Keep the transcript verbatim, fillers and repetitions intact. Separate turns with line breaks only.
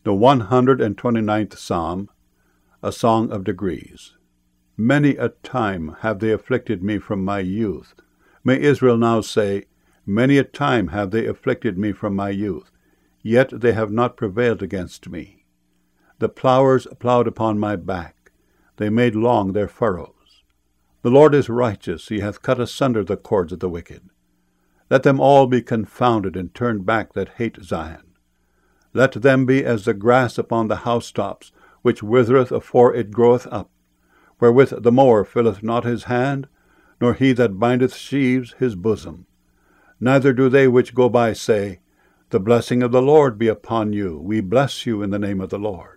The one hundred and twenty-ninth Psalm, a Song of Degrees. Many a time have they afflicted me from my youth. May Israel now say, Many a time have they afflicted me from my youth, yet they have not prevailed against me. The plowers plowed upon my back, they made long their furrows. The Lord is righteous, he hath cut asunder the cords of the wicked. Let them all be confounded and turned back that hate Zion. Let them be as the grass upon the housetops, which withereth afore it groweth up, wherewith the mower filleth not his hand, nor he that bindeth sheaves his bosom. Neither do they which go by say, The blessing of the Lord be upon you, we bless you in the name of the Lord.